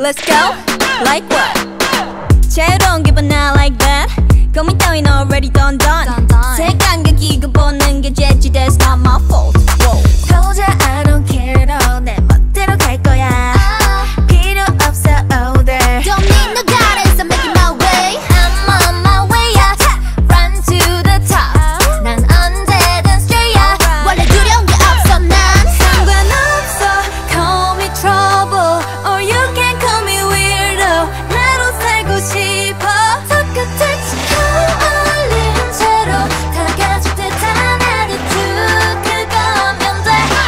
Let's go, like what? 자유로운 기분 I like that. 고민 따윈 already done. 색감 느끼고 보는 게 죄지, that's not my fault. 도저히 I don't care 너 내 멋대로 갈 거야. 필요 없어 older. Don't need no guidance, I'm making my way. I'm on my way up, run to the top. 난 언제든 straight up, 원래 두려운 게 없어 난. 상관없어, call me trouble, or you can call me weirdo. 나로 살고 싶어. 턱끝을 치고 어울린 채로 다가줄 듯한 attitude, 그거면 돼.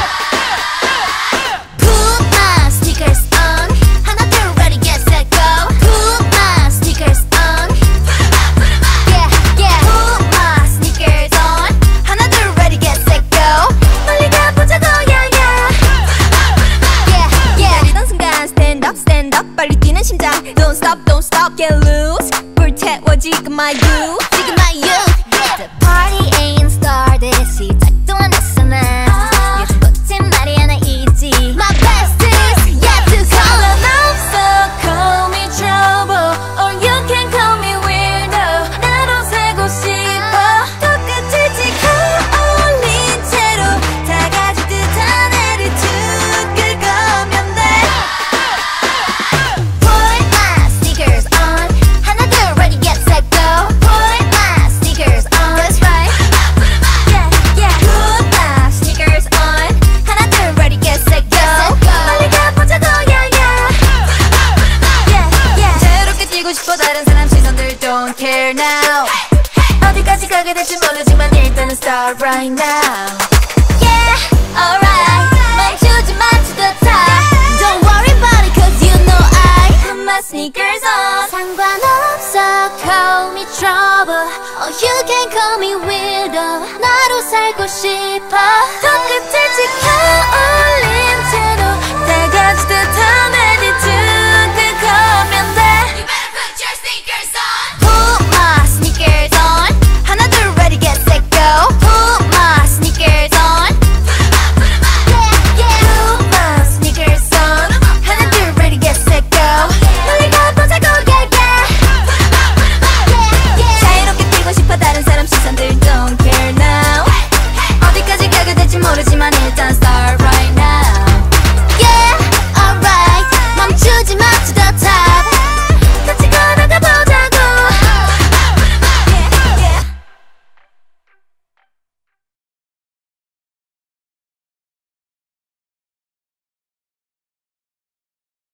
Put my sneakers on, 하나 둘 ready get set go. Put my sneakers on, yeah yeah. Put my sneakers on, 하나 둘 ready get set go. 빨리 가보자고 yeah yeah yeah. 내리던 순간 stand up 빨리 뛰는 심장 don't stop get loose. 불태워 지금 my youth. The party ain't started. 시작도 안 했어 난. 요즘 꽃은 말이 하나 있지. My best is yet to come. 상관없어, call me trouble, or you can call me weirdo. 나로 살고 싶어. 턱끝을 치고 어울린 채로 다가질 듯한 attitude, 그거면 돼. Put my sneakers on, 하나 둘 ready get set go. Put my sneakers on, that's right. Yeah yeah. Put my sneakers on, 하나 둘 ready get set go. 빨리 가보자고 yeah yeah. 자유롭게 뛰고 싶어 다른 사람 시선들 don't care now. 어디까지 가게 될지 모르지만 일단은 start right now. Yeah, alright. 멈추지 마 to the top. Don't worry about it cause you know I put my sneakers on. 상관없어, call me trouble, or you can call me weirdo. 나로 살고 싶어.